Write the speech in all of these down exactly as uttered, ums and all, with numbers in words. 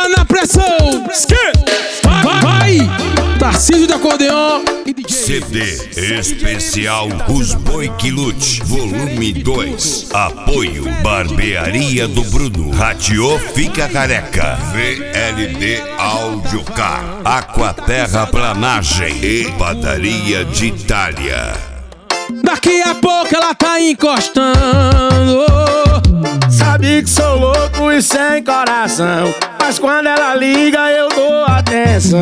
Bota na pressão. Vai, vai. Tarcísio de acordeon e D J. C D especial Os Boi que Lute, volume dois. Apoio Barbearia do Bruno, Rádio Fica Careca, V L D Audiocar, Aquaterraplanagem e Padaria de Itália. Daqui a pouco ela tá encostando. Sabe que sou louco e sem coração, mas quando ela liga eu dou atenção.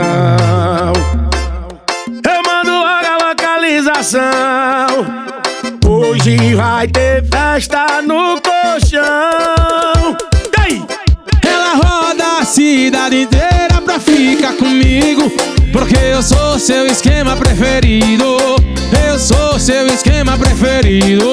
Eu mando logo a localização. Hoje vai ter festa no colchão. Ei! Ela roda a cidade inteira pra ficar comigo, porque eu sou seu esquema preferido. Eu sou seu esquema preferido.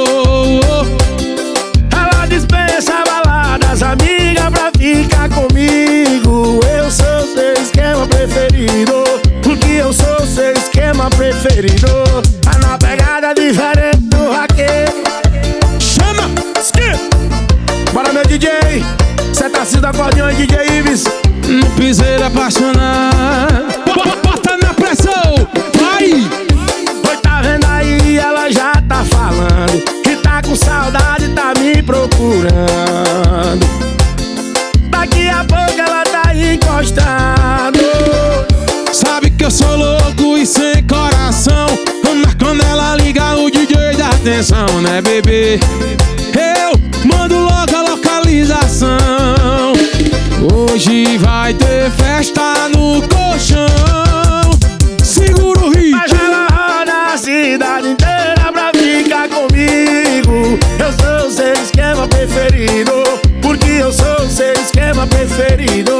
Ela dispensa baladas, amiga, pra ficar comigo. Eu sou seu esquema preferido, porque eu sou seu esquema preferido. Tá na pegada diferente do vaqueiro. Chama! Skip! Bora, meu D J. Cê tá se da acordeão e D J Ives. No piseiro apaixonado. Bota na pressão. Vai! Oi, tá vendo aí? Ela já tá falando que tá com saudade, tá me procurando. Daqui a pouco ela tá encostando. Sabe que eu sou louco e sem coração, mas quando ela liga o D J dá atenção, né, bebê? Eu mando logo a localização. Hoje vai ter festa no colchão. Segura o ritmo. Mas ela roda a cidade inteira pra ficar comigo. Eu sou seu esquema preferido, porque eu sou seu esquema preferido.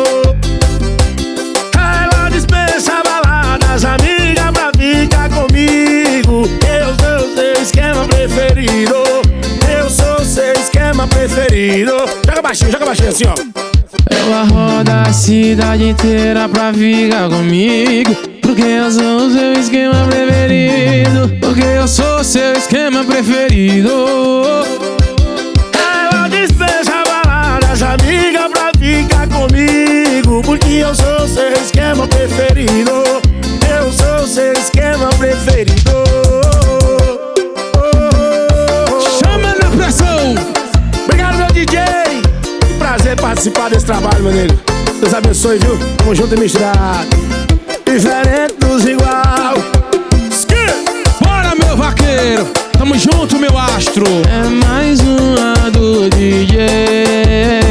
Ela dispensa baladas, amiga, pra ficar comigo. Eu sou seu esquema preferido. Eu sou seu esquema preferido. Joga baixinho, joga baixinho assim, ó. Ela roda a cidade inteira pra ficar comigo, porque eu sou o seu esquema preferido. Porque eu sou o seu esquema preferido. Ela dispensa baladas, amiga, pra ficar comigo, porque eu sou seu esquema preferido. Eu sou seu esquema preferido. Chama na pressão. Obrigado, meu D J. Que prazer participar desse trabalho, meu nego. Deus abençoe, viu? Tamo junto e misturado. Diferente dos igual. Bora, meu vaqueiro. Tamo junto, meu astro. É mais uma do D J.